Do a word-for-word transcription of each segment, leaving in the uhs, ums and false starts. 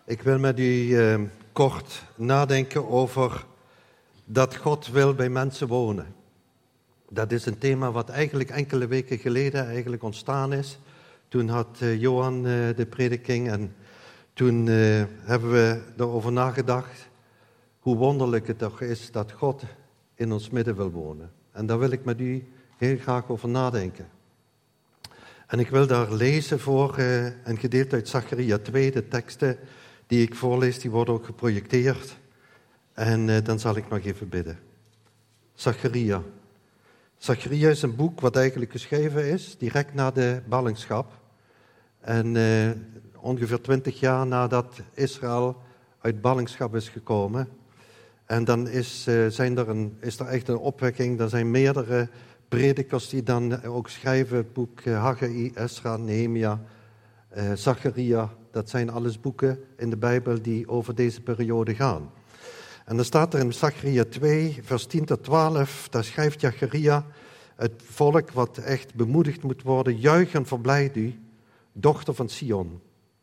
Ik wil met u uh, kort nadenken over dat God wil bij mensen wonen. Dat is een thema wat eigenlijk enkele weken geleden eigenlijk ontstaan is. Toen had uh, Johan uh, de prediking en toen uh, hebben we erover nagedacht hoe wonderlijk het toch is dat God in ons midden wil wonen. En daar wil ik met u heel graag over nadenken. En ik wil daar lezen voor uh, een gedeelte uit Zacharia twee, de teksten die ik voorlees, die worden ook geprojecteerd. En uh, dan zal ik nog even bidden. Zacharia. Zacharia is een boek wat eigenlijk geschreven is, direct na de ballingschap. En uh, ongeveer twintig jaar nadat Israël uit ballingschap is gekomen. En dan is, uh, zijn er een, is er echt een opwekking, er zijn meerdere predikers die dan ook schrijven, het boek uh, Haggai, Esra, Nehemia, uh, Zacharia. Dat zijn alles boeken in de Bijbel die over deze periode gaan. En dan staat er in Zacharia twee, vers tien tot twaalf, daar schrijft Zacharia, het volk wat echt bemoedigd moet worden, juich en verblijd u, dochter van Sion.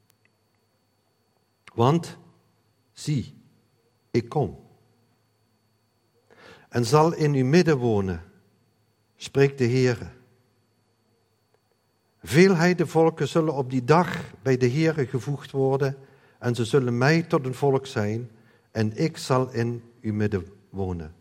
Want, zie, ik kom. En zal in uw midden wonen, spreekt de Heere. Veelheid de volken zullen op die dag bij de Heere gevoegd worden en ze zullen mij tot een volk zijn en ik zal in uw midden wonen.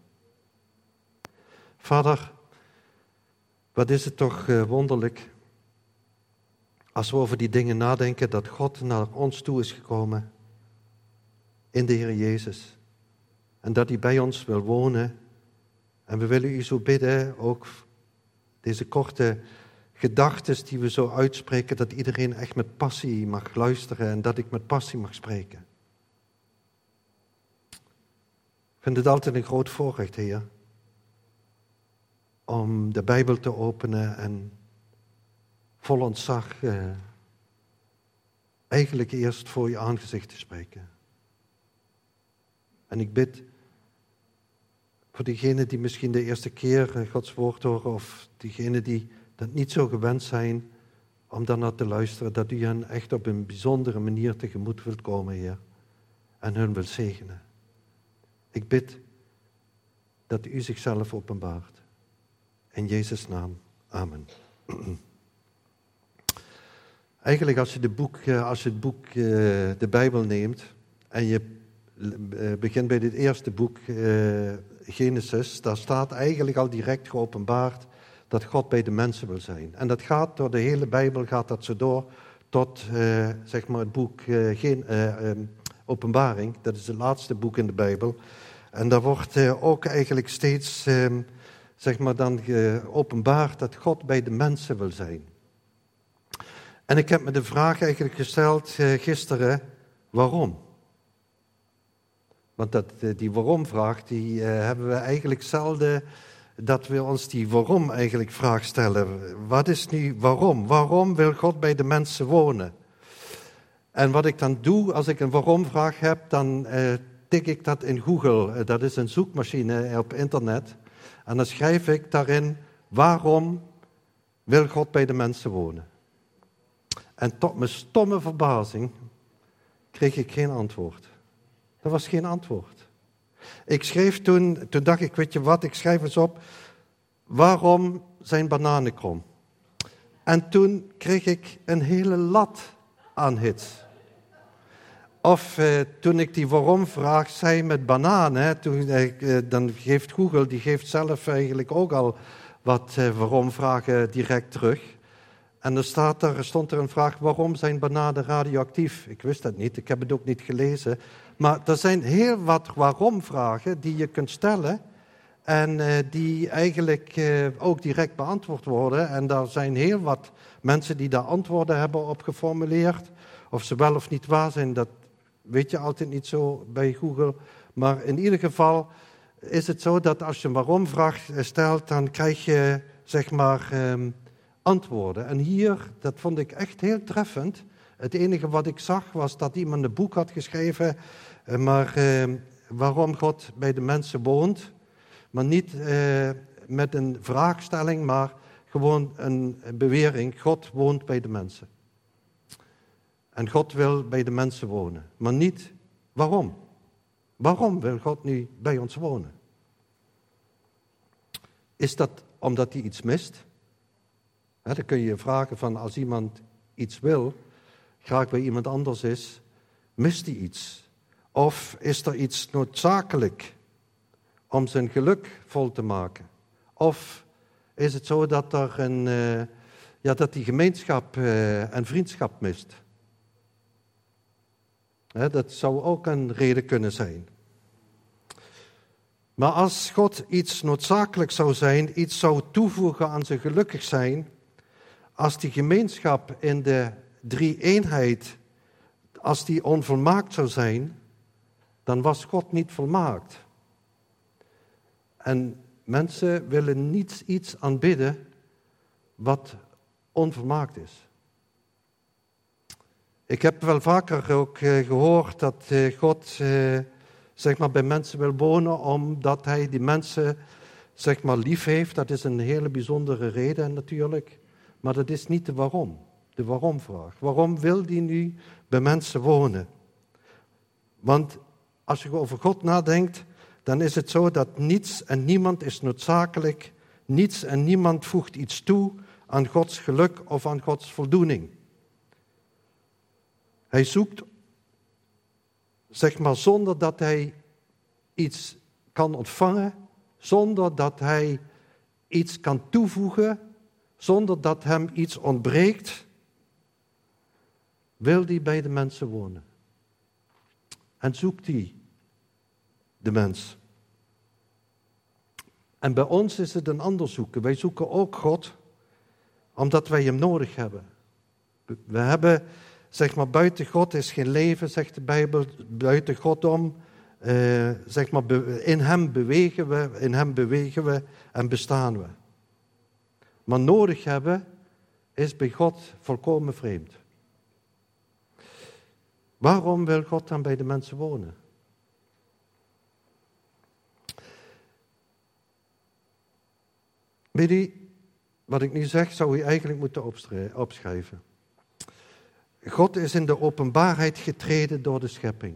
Vader, wat is het toch wonderlijk als we over die dingen nadenken dat God naar ons toe is gekomen in de Heer Jezus en dat hij bij ons wil wonen. En we willen u zo bidden, ook deze korte gedachten die we zo uitspreken, dat iedereen echt met passie mag luisteren en dat ik met passie mag spreken. Ik vind het altijd een groot voorrecht, Heer, om de Bijbel te openen en vol ontzag eh, eigenlijk eerst voor je aangezicht te spreken. En ik bid voor diegenen die misschien de eerste keer Gods woord horen of diegenen die dat niet zo gewend zijn om daarnaar te luisteren, dat u hen echt op een bijzondere manier tegemoet wilt komen, Heer, en hun wilt zegenen. Ik bid dat u zichzelf openbaart. In Jezus' naam. Amen. Eigenlijk als je, de boek, als je het boek, de Bijbel neemt en je begint bij dit eerste boek, Genesis, daar staat eigenlijk al direct geopenbaard dat God bij de mensen wil zijn. En dat gaat door de hele Bijbel, gaat dat zo door tot uh, zeg maar het boek uh, geen, uh, um, Openbaring. Dat is het laatste boek in de Bijbel. En daar wordt uh, ook eigenlijk steeds um, zeg maar dan geopenbaard dat God bij de mensen wil zijn. En ik heb me de vraag eigenlijk gesteld uh, gisteren, waarom? Want dat, uh, die waarom-vraag, die uh, hebben we eigenlijk zelden dat we ons die waarom eigenlijk vraag stellen. Wat is nu waarom? Waarom wil God bij de mensen wonen? En wat ik dan doe als ik een waarom-vraag heb, dan uh, tik ik dat in Google. Uh, dat is een zoekmachine op internet. En dan schrijf ik daarin, waarom wil God bij de mensen wonen? En tot mijn stomme verbazing kreeg ik geen antwoord. Er was geen antwoord. Ik schreef toen, toen dacht ik, weet je wat, ik schrijf eens op, waarom zijn bananen krom? En toen kreeg ik een hele lat aan hits. Of eh, toen ik die waarom-vraag zei met bananen, toen, eh, dan geeft Google, die geeft zelf eigenlijk ook al wat eh, waarom-vragen direct terug. En dan staat er, stond er een vraag, waarom zijn bananen radioactief? Ik wist dat niet, ik heb het ook niet gelezen. Maar er zijn heel wat waarom-vragen die je kunt stellen en uh, die eigenlijk uh, ook direct beantwoord worden. En daar zijn heel wat mensen die daar antwoorden hebben op geformuleerd. Of ze wel of niet waar zijn, dat weet je altijd niet zo bij Google. Maar in ieder geval is het zo dat als je een waarom-vraag stelt, dan krijg je zeg maar um, antwoorden. En hier, dat vond ik echt heel treffend. Het enige wat ik zag was dat iemand een boek had geschreven, maar uh, waarom God bij de mensen woont. Maar niet uh, met een vraagstelling, maar gewoon een bewering. God woont bij de mensen. En God wil bij de mensen wonen. Maar niet waarom. Waarom wil God nu bij ons wonen? Is dat omdat hij iets mist? He, dan kun je je vragen van als iemand iets wil, graag bij iemand anders is, mist hij iets? Of is er iets noodzakelijk om zijn geluk vol te maken? Of is het zo dat er een, uh, ja, dat die gemeenschap uh, en vriendschap mist? He, dat zou ook een reden kunnen zijn. Maar als God iets noodzakelijk zou zijn, iets zou toevoegen aan zijn gelukkig zijn, als die gemeenschap in de drie-eenheid, als die onvolmaakt zou zijn, dan was God niet volmaakt. En mensen willen niet iets aanbidden wat onvolmaakt is. Ik heb wel vaker ook gehoord dat God zeg maar, bij mensen wil wonen omdat hij die mensen zeg maar, lief heeft. Dat is een hele bijzondere reden natuurlijk. Maar dat is niet de waarom. De waarom-vraag. Waarom wil die nu bij mensen wonen? Want als je over God nadenkt, dan is het zo dat niets en niemand is noodzakelijk. Niets en niemand voegt iets toe aan Gods geluk of aan Gods voldoening. Hij zoekt, zeg maar, zonder dat hij iets kan ontvangen, zonder dat hij iets kan toevoegen, zonder dat hem iets ontbreekt, wil hij bij de mensen wonen. En zoekt hij de mens. En bij ons is het een ander zoeken. Wij zoeken ook God, omdat wij hem nodig hebben. We hebben, zeg maar, buiten God is geen leven, zegt de Bijbel, buiten God om. Uh, zeg maar, in hem bewegen we, in hem bewegen we en bestaan we. Maar nodig hebben is bij God volkomen vreemd. Waarom wil God dan bij de mensen wonen? Weet u, wat ik nu zeg, zou u eigenlijk moeten opschrijven. God is in de openbaarheid getreden door de schepping.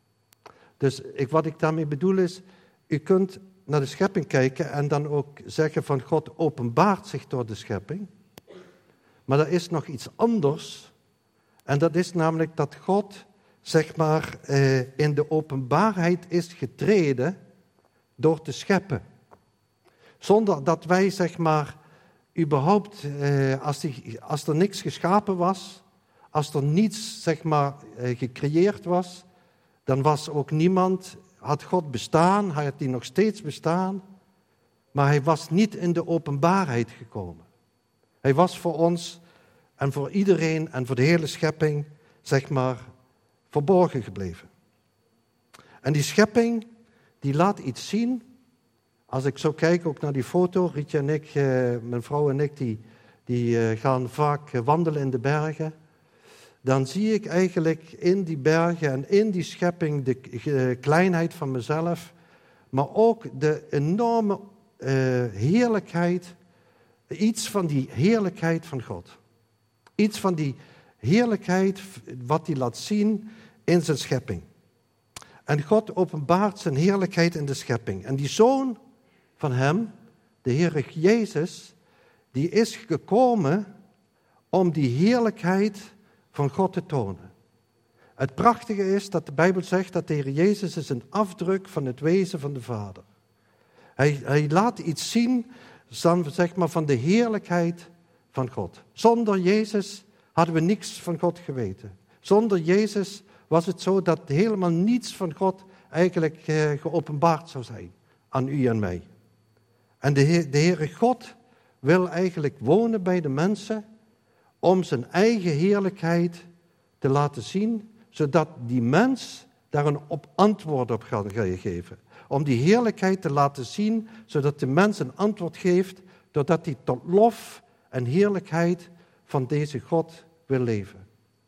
Dus ik, wat ik daarmee bedoel is, u kunt naar de schepping kijken en dan ook zeggen van God openbaart zich door de schepping. Maar er is nog iets anders. En dat is namelijk dat God, zeg maar, eh, in de openbaarheid is getreden door te scheppen. Zonder dat wij, zeg maar, überhaupt, eh, als, die, als er niks geschapen was, als er niets, zeg maar, eh, gecreëerd was, dan was ook niemand, had God bestaan, hij had die nog steeds bestaan, maar hij was niet in de openbaarheid gekomen. Hij was voor ons en voor iedereen en voor de hele schepping, zeg maar, verborgen gebleven. En die schepping, die laat iets zien. Als ik zo kijk ook naar die foto, Rietje en ik, mijn vrouw en ik, die, die gaan vaak wandelen in de bergen. Dan zie ik eigenlijk in die bergen en in die schepping de kleinheid van mezelf, maar ook de enorme uh, heerlijkheid, iets van die heerlijkheid van God. Iets van die heerlijkheid wat hij laat zien in zijn schepping. En God openbaart zijn heerlijkheid in de schepping. En die zoon van hem, de Heer Jezus, die is gekomen om die heerlijkheid van God te tonen. Het prachtige is dat de Bijbel zegt dat de Heer Jezus is een afdruk van het wezen van de Vader. Hij, hij laat iets zien, zeg maar, van de heerlijkheid van God. Zonder Jezus hadden we niks van God geweten. Zonder Jezus was het zo dat helemaal niets van God eigenlijk eh, geopenbaard zou zijn aan u en mij. En de, Heer, de Heere God wil eigenlijk wonen bij de mensen om zijn eigen heerlijkheid te laten zien, zodat die mens daar een op antwoord op gaat geven. Om die heerlijkheid te laten zien, zodat de mens een antwoord geeft, doordat hij tot lof en heerlijkheid van deze God wil leven.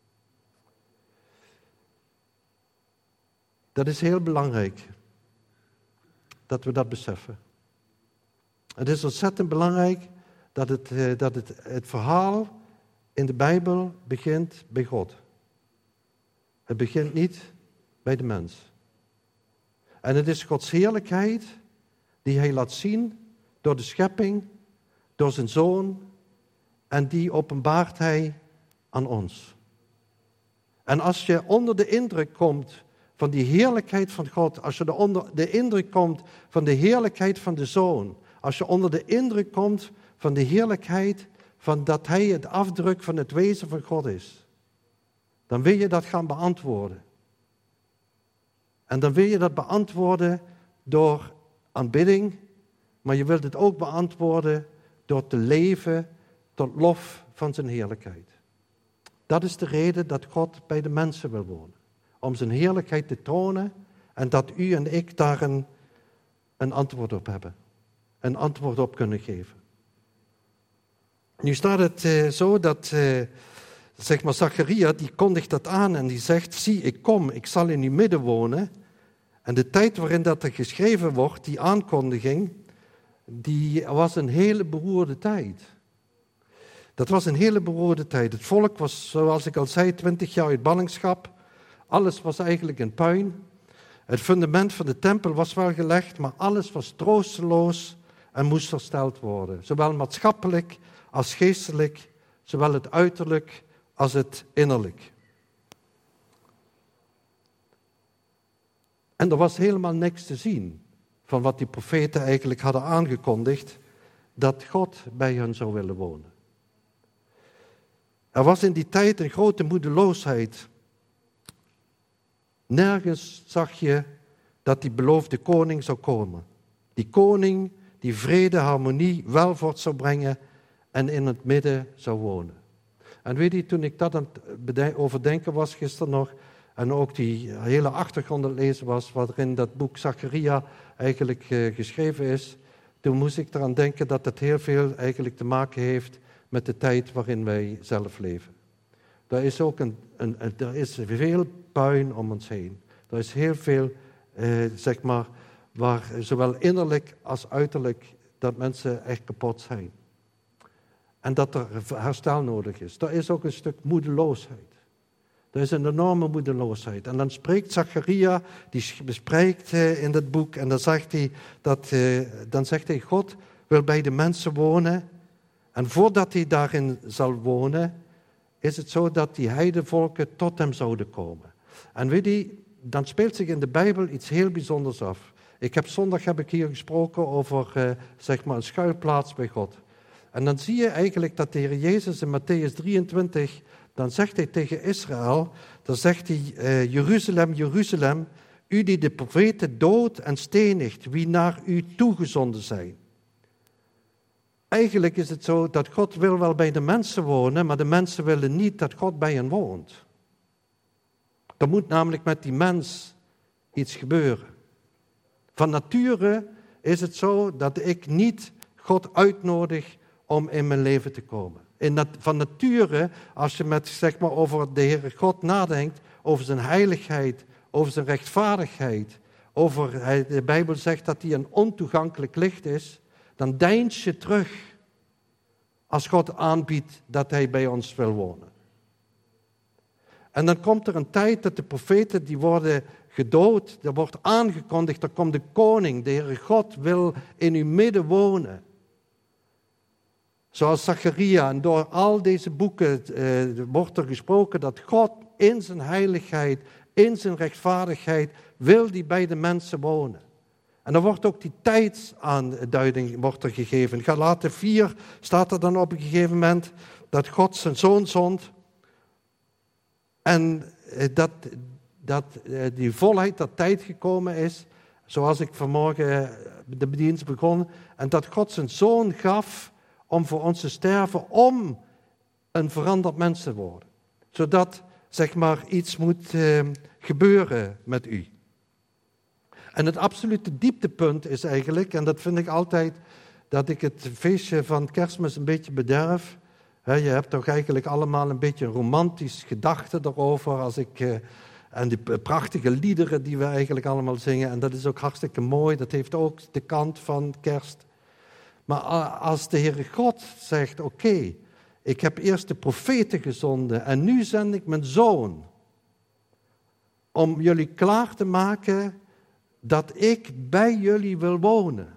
Dat is heel belangrijk, dat we dat beseffen. Het is ontzettend belangrijk dat het, dat het, het verhaal in de Bijbel begint bij God. Het begint niet bij de mens. En het is Gods heerlijkheid die hij laat zien door de schepping, door zijn Zoon, en die openbaart hij aan ons. En als je onder de indruk komt van die heerlijkheid van God, als je onder de indruk komt van de heerlijkheid van de Zoon, als je onder de indruk komt van de heerlijkheid van dat hij het afdruk van het wezen van God is, dan wil je dat gaan beantwoorden. En dan wil je dat beantwoorden door aanbidding, maar je wilt het ook beantwoorden door te leven tot lof van zijn heerlijkheid. Dat is de reden dat God bij de mensen wil wonen. Om zijn heerlijkheid te tonen en dat u en ik daar een, een antwoord op hebben. Een antwoord op kunnen geven. Nu staat het uh, zo dat, uh, zeg maar, Zacharia, die kondigt dat aan en die zegt, zie, ik kom, ik zal in uw midden wonen. En de tijd waarin dat er geschreven wordt, die aankondiging, die was een hele beroerde tijd. Dat was een hele beroerde tijd. Het volk was, zoals ik al zei, twintig jaar uit ballingschap. Alles was eigenlijk in puin. Het fundament van de tempel was wel gelegd, maar alles was troosteloos en moest hersteld worden. Zowel maatschappelijk als geestelijk, zowel het uiterlijk als het innerlijk. En er was helemaal niks te zien van wat die profeten eigenlijk hadden aangekondigd, dat God bij hen zou willen wonen. Er was in die tijd een grote moedeloosheid. Nergens zag je dat die beloofde koning zou komen. Die koning die vrede, harmonie, welvaart zou brengen en in het midden zou wonen. En weet je, toen ik dat aan het overdenken was gisteren nog, en ook die hele achtergrond aan het lezen was, waarin dat boek Zacharia eigenlijk uh, geschreven is, toen moest ik eraan denken dat het heel veel eigenlijk te maken heeft met de tijd waarin wij zelf leven. Er is ook een, een, een, er is veel puin om ons heen. Er is heel veel, eh, zeg maar, waar zowel innerlijk als uiterlijk dat mensen echt kapot zijn. En dat er herstel nodig is. Er is ook een stuk moedeloosheid. Er is een enorme moedeloosheid. En dan spreekt Zacharia, die bespreekt uh, in dat boek, en dan zegt hij, dat, uh, dan zegt hij, God wil bij de mensen wonen. En voordat hij daarin zal wonen, is het zo dat die heidenvolken tot hem zouden komen. En weet je, dan speelt zich in de Bijbel iets heel bijzonders af. Ik heb zondag heb ik hier gesproken over uh, zeg maar een schuilplaats bij God. En dan zie je eigenlijk dat de Heer Jezus in Matthäus drieëntwintig, dan zegt hij tegen Israël, dan zegt hij, uh, Jeruzalem, Jeruzalem, u die de profeten doodt en stenigt, wie naar u toegezonden zijn. Eigenlijk is het zo dat God wil wel bij de mensen wonen, maar de mensen willen niet dat God bij hen woont. Er moet namelijk met die mens iets gebeuren. Van nature is het zo dat ik niet God uitnodig om in mijn leven te komen. In dat, van nature, als je met, zeg maar, over de Heere God nadenkt, over zijn heiligheid, over zijn rechtvaardigheid, over, de Bijbel zegt dat hij een ontoegankelijk licht is, dan deins je terug als God aanbiedt dat hij bij ons wil wonen. En dan komt er een tijd dat de profeten die worden gedood, er wordt aangekondigd, er komt de koning, de Heere God wil in uw midden wonen. Zoals Zacharia, en door al deze boeken uh, wordt er gesproken dat God in zijn heiligheid, in zijn rechtvaardigheid, wil die bij de mensen wonen. En dan wordt ook die tijdsaanduiding wordt er gegeven. Galaten vier staat er dan op een gegeven moment dat God zijn zoon zond. En dat, dat die volheid dat tijd gekomen is, zoals ik vanmorgen de dienst begon, en dat God zijn zoon gaf om voor ons te sterven, om een veranderd mens te worden. Zodat, zeg maar, iets moet uh, gebeuren met u. En het absolute dieptepunt is eigenlijk, en dat vind ik altijd, dat ik het feestje van Kerstmis een beetje bederf. He, je hebt toch eigenlijk allemaal een beetje een romantisch gedachte erover, als ik, uh, en die prachtige liederen die we eigenlijk allemaal zingen, en dat is ook hartstikke mooi, dat heeft ook de kant van kerst. Maar als de Heere God zegt, oké, okay, ik heb eerst de profeten gezonden en nu zend ik mijn zoon om jullie klaar te maken dat ik bij jullie wil wonen.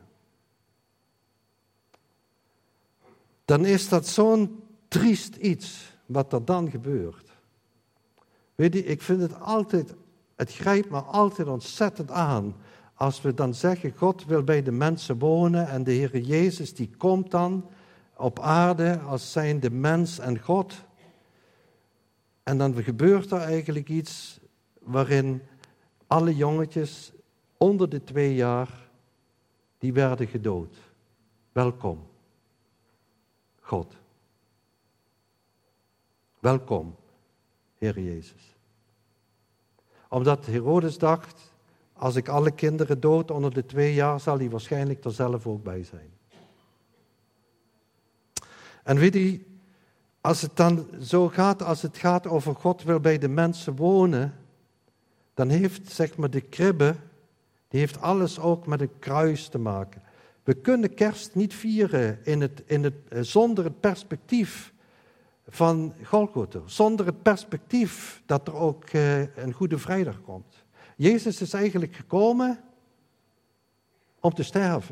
Dan is dat zo'n triest iets wat er dan gebeurt. Weet je, ik vind het altijd, het grijpt me altijd ontzettend aan als we dan zeggen, God wil bij de mensen wonen en de Heer Jezus die komt dan op aarde als zijnde mens en God. En dan gebeurt er eigenlijk iets waarin alle jongetjes onder de twee jaar, die werden gedood. Welkom, God. Welkom, Heer Jezus. Omdat Herodes dacht, als ik alle kinderen dood onder de twee jaar, zal hij waarschijnlijk er zelf ook bij zijn. En weet u, als het dan zo gaat, als het gaat over God wil bij de mensen wonen, dan heeft, zeg maar, de kribbe, die heeft alles ook met een kruis te maken. We kunnen kerst niet vieren in het, in het, zonder het perspectief van Golgotha, zonder het perspectief dat er ook uh, een Goede Vrijdag komt. Jezus is eigenlijk gekomen om te sterven.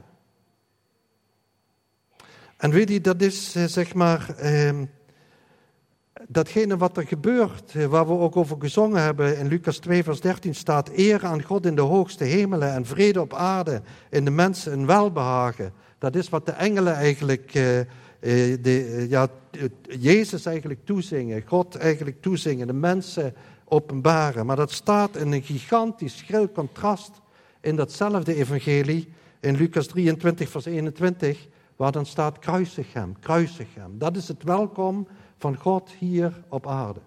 En weet je, dat is uh, zeg maar uh, datgene wat er gebeurt, uh, waar we ook over gezongen hebben. In Lucas twee vers dertien staat, eer aan God in de hoogste hemelen en vrede op aarde, in de mensen een welbehagen. Dat is wat de engelen eigenlijk, uh, uh, de, uh, ja, Jezus eigenlijk toezingen, God eigenlijk toezingen, de mensen openbaren. Maar dat staat in een gigantisch schril contrast in datzelfde evangelie, in Lucas drieëntwintig vers eenentwintig, waar dan staat kruisig hem, kruisig hem. Dat is het welkom van God hier op aarde.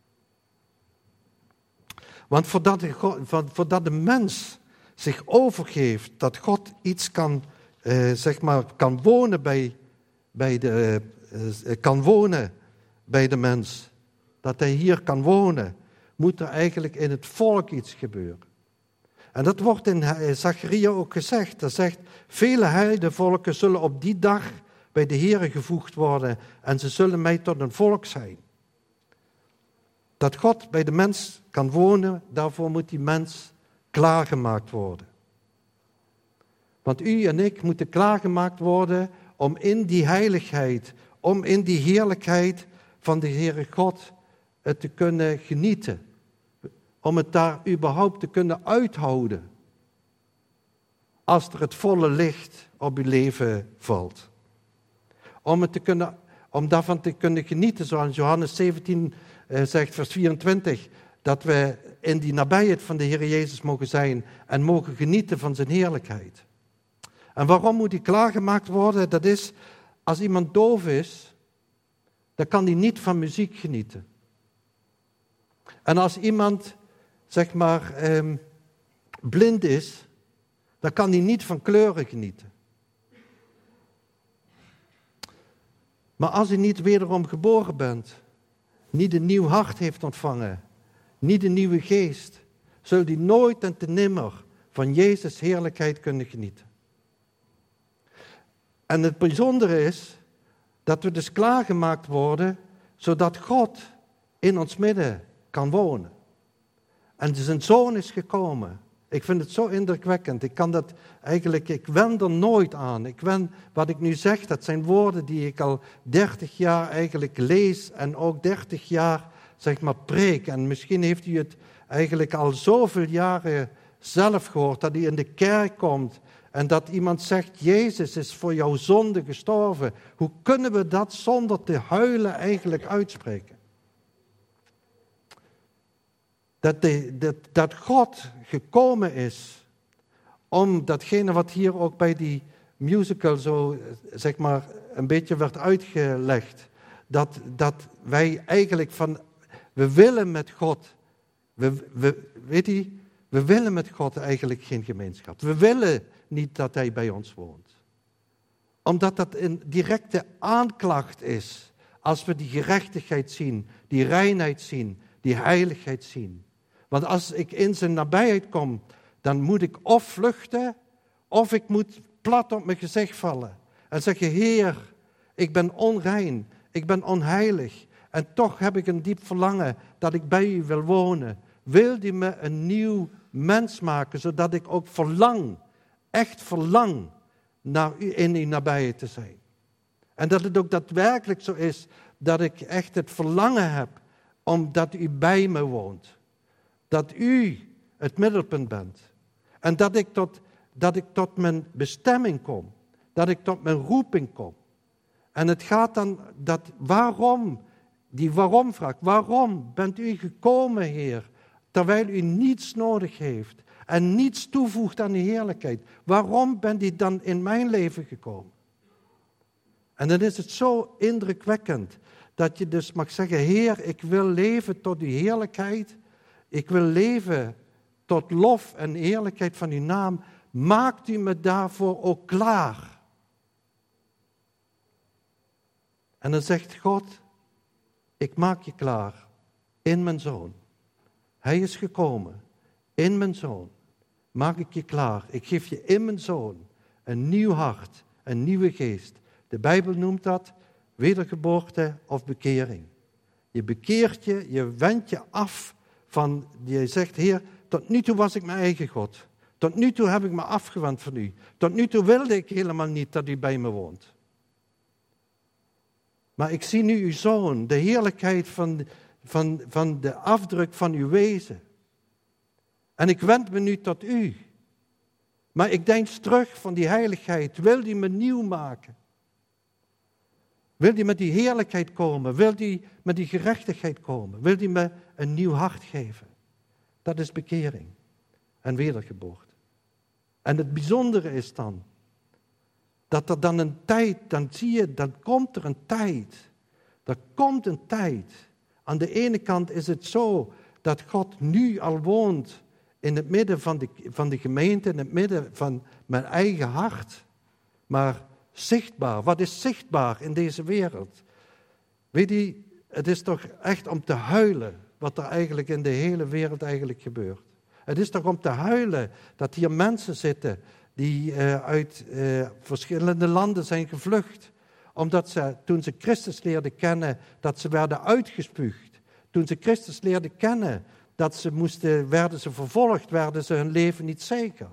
Want voordat de, voordat de mens zich overgeeft, dat God iets kan, eh, zeg maar, kan wonen bij, bij de, eh, kan wonen bij de mens, dat hij hier kan wonen, moet er eigenlijk in het volk iets gebeuren. En dat wordt in Zacharia ook gezegd. Dat zegt, vele heidenvolken zullen op die dag bij de Heere gevoegd worden en ze zullen mij tot een volk zijn. Dat God bij de mens kan wonen, daarvoor moet die mens klaargemaakt worden. Want u en ik moeten klaargemaakt worden om in die heiligheid, om in die heerlijkheid van de Heere God het te kunnen genieten. Om het daar überhaupt te kunnen uithouden. Als er het volle licht op uw leven valt. Om, het te kunnen, om daarvan te kunnen genieten, zoals Johannes zeventien eh, zegt, vers vierentwintig. Dat we in die nabijheid van de Heer Jezus mogen zijn en mogen genieten van zijn heerlijkheid. En waarom moet die klaargemaakt worden? Dat is, als iemand doof is, dan kan hij niet van muziek genieten. En als iemand, zeg maar, eh, blind is, dan kan hij niet van kleuren genieten. Maar als hij niet wederom geboren bent, niet een nieuw hart heeft ontvangen, niet een nieuwe geest, zult hij nooit en te nimmer van Jezus' heerlijkheid kunnen genieten. En het bijzondere is dat we dus klaargemaakt worden, zodat God in ons midden kan wonen. En zijn zoon is gekomen. Ik vind het zo indrukwekkend. Ik kan dat eigenlijk, ik wen er nooit aan. Ik wen, wat ik nu zeg, dat zijn woorden die ik al dertig jaar eigenlijk lees en ook dertig jaar, zeg maar, preek. En misschien heeft u het eigenlijk al zoveel jaren zelf gehoord, dat u in de kerk komt en dat iemand zegt, Jezus is voor jouw zonde gestorven. Hoe kunnen we dat zonder te huilen eigenlijk uitspreken? Dat, de, dat, dat God gekomen is om datgene wat hier ook bij die musical zo, zeg maar, een beetje werd uitgelegd. Dat, dat wij eigenlijk van, we willen met God, we, we, weet u, we willen met God eigenlijk geen gemeenschap. We willen niet dat hij bij ons woont. Omdat dat een directe aanklacht is. Als we die gerechtigheid zien, die reinheid zien, die heiligheid zien. Want als ik in zijn nabijheid kom, dan moet ik of vluchten, of ik moet plat op mijn gezicht vallen. En zeggen, Heer, ik ben onrein, ik ben onheilig. En toch heb ik een diep verlangen dat ik bij u wil wonen. Wil die me een nieuw mens maken, zodat ik ook verlang, echt verlang, naar u, in uw nabijheid te zijn. En dat het ook daadwerkelijk zo is, dat ik echt het verlangen heb, omdat u bij me woont. Dat u het middelpunt bent. En dat ik tot, dat ik tot mijn bestemming kom. Dat ik tot mijn roeping kom. En het gaat dan, dat waarom, die waarom-vraag. Waarom bent u gekomen, Heer, terwijl u niets nodig heeft en niets toevoegt aan de heerlijkheid? Waarom bent u dan in mijn leven gekomen? En dan is het zo indrukwekkend dat je dus mag zeggen, Heer, ik wil leven tot uw heerlijkheid. Ik wil leven tot lof en heerlijkheid van uw naam. Maakt u me daarvoor ook klaar. En dan zegt God, ik maak je klaar in mijn Zoon. Hij is gekomen in mijn Zoon. Maak ik je klaar. Ik geef je in mijn Zoon een nieuw hart, een nieuwe geest. De Bijbel noemt dat wedergeboorte of bekering. Je bekeert je, je wendt je af van, je zegt, Heer, tot nu toe was ik mijn eigen God. Tot nu toe heb ik me afgewend van u. Tot nu toe wilde ik helemaal niet dat u bij me woont. Maar ik zie nu uw Zoon, de heerlijkheid van, van, van de afdruk van uw wezen. En ik wend me nu tot u. Maar ik denk terug van die heiligheid. Wil die me nieuw maken? Wil die met die heerlijkheid komen? Wil die met die gerechtigheid komen? Wil die me een nieuw hart geven? Dat is bekering en wedergeboorte. En het bijzondere is dan, dat er dan een tijd, dan zie je, dan komt er een tijd. Er komt een tijd. Aan de ene kant is het zo dat God nu al woont in het midden van de, van de gemeente, in het midden van mijn eigen hart. Maar zichtbaar, wat is zichtbaar in deze wereld? Weet je, het is toch echt om te huilen wat er eigenlijk in de hele wereld eigenlijk gebeurt. Het is toch om te huilen dat hier mensen zitten die uh, uit uh, verschillende landen zijn gevlucht. Omdat ze, toen ze Christus leerden kennen, dat ze werden uitgespuugd. Toen ze Christus leerden kennen, dat ze moesten, werden ze vervolgd, werden ze hun leven niet zeker.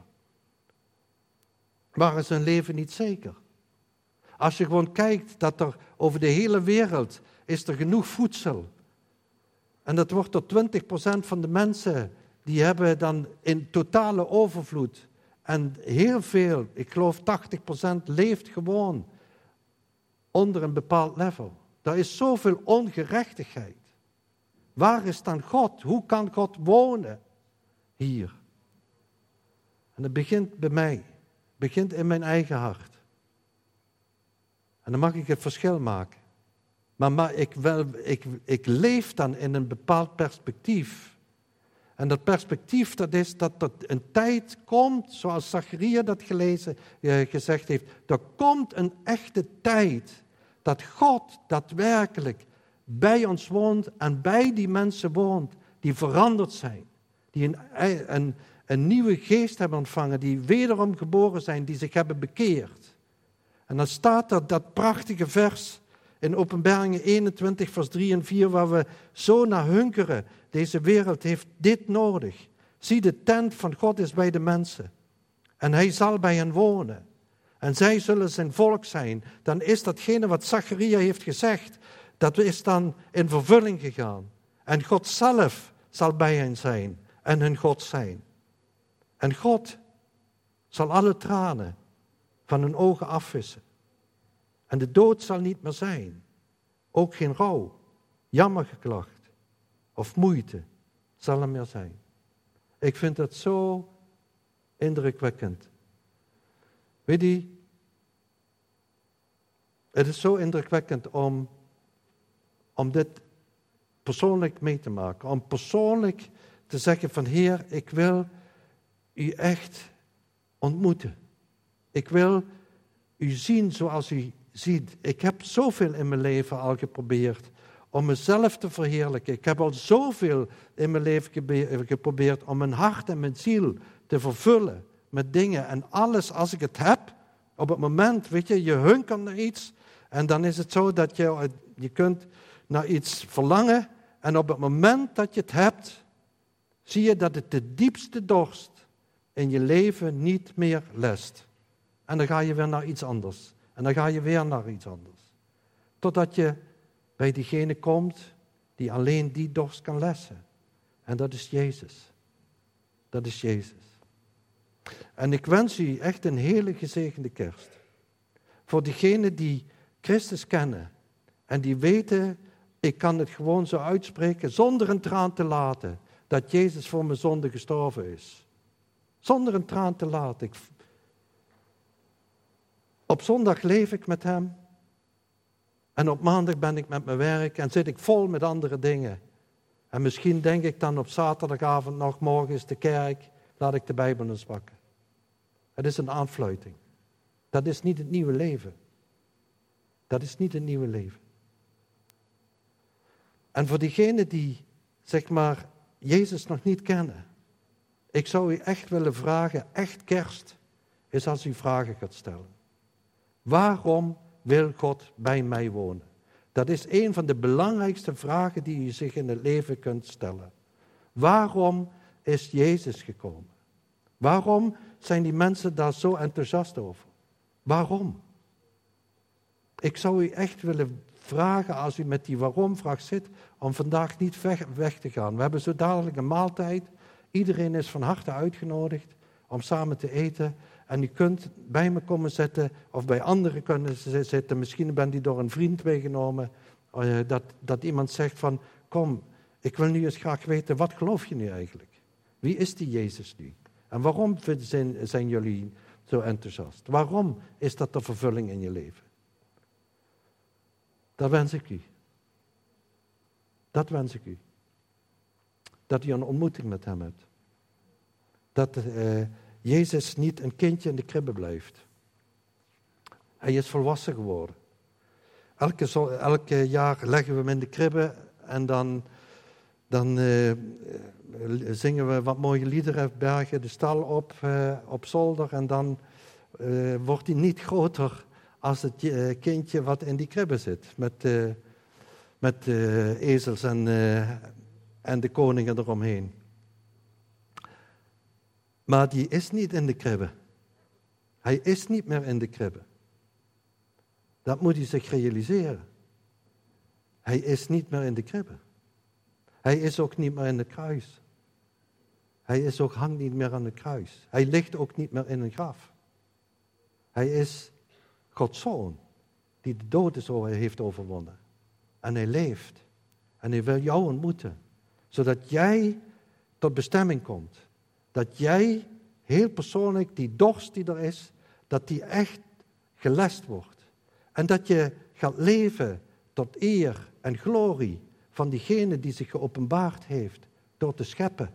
Waren ze hun leven niet zeker. Als je gewoon kijkt dat er over de hele wereld is er genoeg voedsel. En dat wordt tot twintig procent van de mensen, die hebben dan in totale overvloed. En heel veel, ik geloof tachtig procent, leeft gewoon onder een bepaald level. Er is zoveel ongerechtigheid. Waar is dan God? Hoe kan God wonen hier? En het begint bij mij. Het begint in mijn eigen hart. En dan mag ik het verschil maken. Maar, maar ik, wel, ik, ik leef dan in een bepaald perspectief. En dat perspectief, dat is dat er een tijd komt, zoals Zacharia dat gelezen, eh, gezegd heeft. Er komt een echte tijd dat God daadwerkelijk bij ons woont en bij die mensen woont die veranderd zijn. Die een, een, een nieuwe geest hebben ontvangen, die wederom geboren zijn, die zich hebben bekeerd. En dan staat er dat prachtige vers in Openbaringen eenentwintig, vers drie en vier, waar we zo naar hunkeren. Deze wereld heeft dit nodig. Zie, de tent van God is bij de mensen. En hij zal bij hen wonen. En zij zullen zijn volk zijn. Dan is datgene wat Zacharia heeft gezegd, dat is dan in vervulling gegaan. En God zelf zal bij hen zijn en hun God zijn. En God zal alle tranen van hun ogen afwissen. En de dood zal niet meer zijn. Ook geen rouw, jammergeklacht of moeite zal er meer zijn. Ik vind dat zo indrukwekkend. Weet je, het is zo indrukwekkend om, om dit persoonlijk mee te maken. Om persoonlijk te zeggen van Heer, ik wil u echt ontmoeten. Ik wil u zien zoals u ziet. Ik heb zoveel in mijn leven al geprobeerd om mezelf te verheerlijken. Ik heb al zoveel in mijn leven geprobeerd om mijn hart en mijn ziel te vervullen met dingen. En alles, als ik het heb, op het moment, weet je, je hunkert naar iets. En dan is het zo dat je, je kunt naar iets verlangen. En op het moment dat je het hebt, zie je dat het de diepste dorst in je leven niet meer lest. En dan ga je weer naar iets anders. En dan ga je weer naar iets anders. Totdat je bij diegene komt die alleen die dorst kan lessen. En dat is Jezus. Dat is Jezus. En ik wens u echt een hele gezegende kerst. Voor diegenen die Christus kennen en die weten, ik kan het gewoon zo uitspreken zonder een traan te laten, dat Jezus voor mijn zonde gestorven is. Zonder een traan te laten. Ik... Op zondag leef ik met hem en op maandag ben ik met mijn werk en zit ik vol met andere dingen. En misschien denk ik dan op zaterdagavond nog, morgen is de kerk, laat ik de Bijbel eens pakken. Het is een aanfluiting. Dat is niet het nieuwe leven. Dat is niet het nieuwe leven. En voor diegenen die, zeg maar, Jezus nog niet kennen, ik zou u echt willen vragen, echt kerst, is als u vragen gaat stellen. Waarom wil God bij mij wonen? Dat is een van de belangrijkste vragen die u zich in het leven kunt stellen. Waarom is Jezus gekomen? Waarom zijn die mensen daar zo enthousiast over? Waarom? Ik zou u echt willen vragen, als u met die waarom-vraag zit, om vandaag niet weg te gaan. We hebben zo dadelijk een maaltijd. Iedereen is van harte uitgenodigd om samen te eten. En u kunt bij me komen zitten of bij anderen kunnen zitten. Misschien bent u door een vriend meegenomen. Uh, dat, dat iemand zegt van, kom, ik wil nu eens graag weten, wat geloof je nu eigenlijk? Wie is die Jezus nu? En waarom zijn, zijn jullie zo enthousiast? Waarom is dat de vervulling in je leven? Dat wens ik u. Dat wens ik u. Dat u een ontmoeting met hem hebt. Dat uh, Jezus niet een kindje in de kribbe blijft. Hij is volwassen geworden. Elke, elke jaar leggen we hem in de kribbe en dan, dan uh, zingen we wat mooie liederen, bergen de stal op, uh, op zolder en dan uh, wordt hij niet groter als het uh, kindje wat in die kribbe zit. Met, uh, met uh, ezels en, uh, en de koningen eromheen. Maar die is niet in de kribbe. Hij is niet meer in de kribbe. Dat moet hij zich realiseren. Hij is niet meer in de kribbe. Hij is ook niet meer in het kruis. Hij is ook, hangt niet meer aan het kruis. Hij ligt ook niet meer in een graf. Hij is Gods zoon, die de dood zo heeft overwonnen. En hij leeft. En hij wil jou ontmoeten. Zodat jij tot bestemming komt. Dat jij heel persoonlijk die dorst die er is, dat die echt gelest wordt. En dat je gaat leven tot eer en glorie van diegene die zich geopenbaard heeft door te scheppen.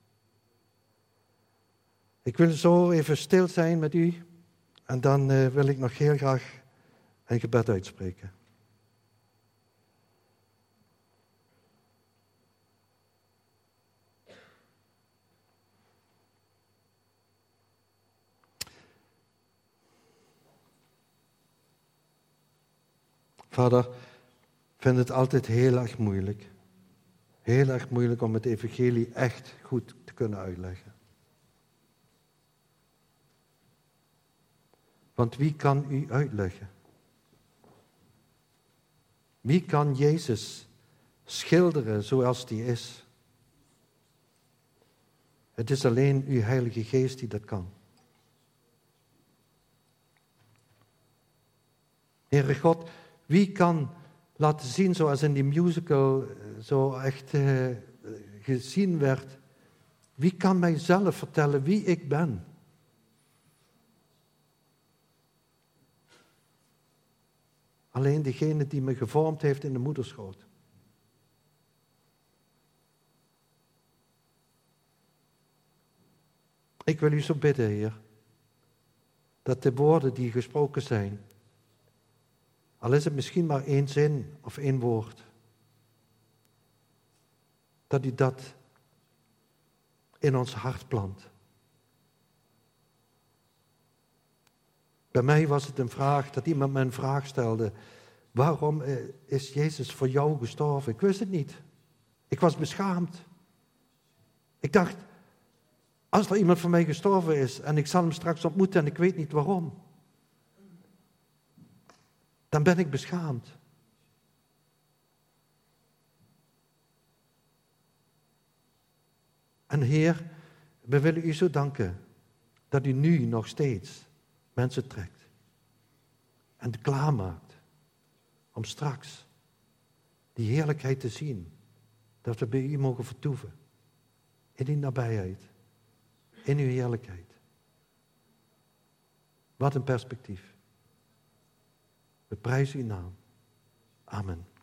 Ik wil zo even stil zijn met u en dan uh, wil ik nog heel graag een gebed uitspreken. Vader, ik vind het altijd heel erg moeilijk. Heel erg moeilijk om het evangelie echt goed te kunnen uitleggen. Want wie kan u uitleggen? Wie kan Jezus schilderen zoals die is? Het is alleen uw Heilige Geest die dat kan. Heere God, wie kan laten zien zoals in die musical zo echt uh, gezien werd? Wie kan mijzelf vertellen wie ik ben? Alleen degene die me gevormd heeft in de moederschoot. Ik wil u zo bidden, Heer, dat de woorden die gesproken zijn, al is het misschien maar één zin of één woord, dat u dat in ons hart plant. Bij mij was het een vraag, dat iemand me een vraag stelde. Waarom is Jezus voor jou gestorven? Ik wist het niet. Ik was beschaamd. Ik dacht, als er iemand van mij gestorven is en ik zal hem straks ontmoeten en ik weet niet waarom, dan ben ik beschaamd. En Heer, we willen u zo danken dat u nu nog steeds mensen trekt en klaarmaakt om straks die heerlijkheid te zien, dat we bij u mogen vertoeven, in uw nabijheid, in uw heerlijkheid. Wat een perspectief. We prijzen uw naam. Amen.